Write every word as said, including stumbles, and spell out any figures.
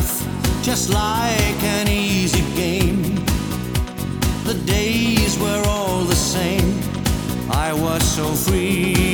life just like an easy game. The days were all the same. I was so free